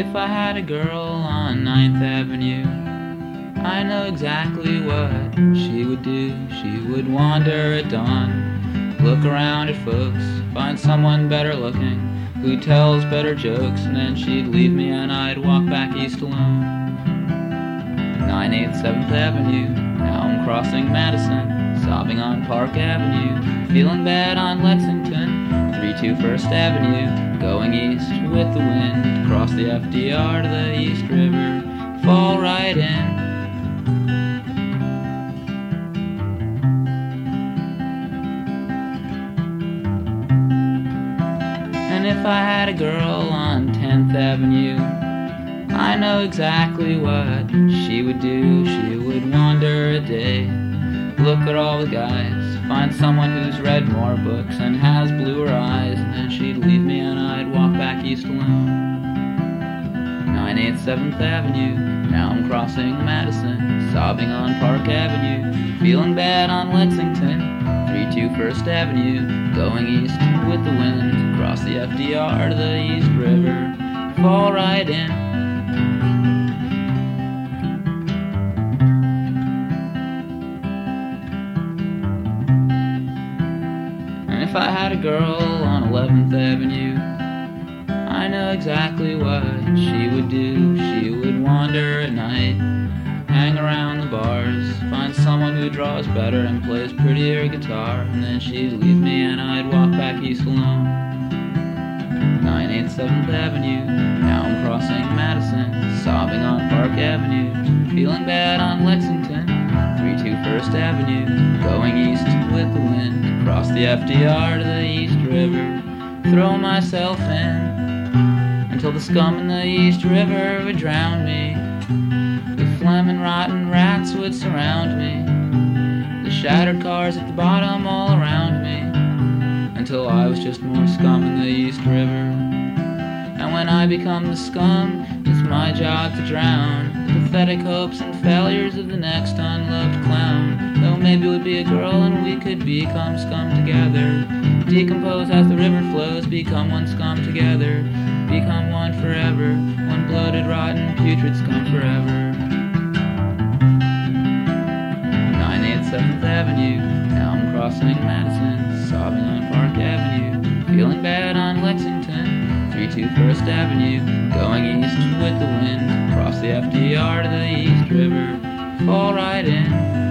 If I had a girl on 9th Avenue, I know exactly what she would do. She would wander at dawn, look around at folks, find someone better looking, who tells better jokes, and then she'd leave me and I'd walk back east alone. 9, 8, 7th Avenue, now I'm crossing Madison, sobbing on Park Avenue, feeling bad on Lexington, 3-2 First Avenue, going east with the wind, cross the FDR to the East River, fall right in. And if I had a girl on 10th Avenue, I know exactly what she would do. She would wander a day, look at all the guys, find someone who's read more books and has bluer eyes, and then she'd leave me and I'd walk back east alone. 9, 8, 7th Avenue, now I'm crossing Madison, sobbing on Park Avenue, feeling bad on Lexington, 3-2 First Avenue, going east with the wind, cross the FDR to the East River, fall right in. And if I had a girl on 11th Avenue, I know exactly what she would do. She would wander at night, hang around the bars, find someone who draws better and plays prettier guitar, and then she'd leave me and I'd walk back east alone. 9, 8, 7th Avenue, now I'm crossing Madison, sobbing on Park Avenue, feeling bad on Lexington, 3-2 First Avenue, going east with the wind, cross the FDR to the East River, throw myself in, until the scum in the East River would drown me. The phlegm and rotten rats would surround me, the shattered cars at the bottom all around me, until I was just more scum in the East River. And when I become the scum, it's my job to drown the pathetic hopes and failures of the next unloved clown. Though maybe it would be a girl and we could become scum together, decompose as the river flows, become one scum together, become one forever, one bloated, rotten, putrid scum forever. 9, 8, 7th Avenue, now I'm crossing Madison, sobbing on Park Avenue, feeling bad on Lexington, 3-2 First Avenue, going east with the wind, cross the FDR to the East River, fall right in.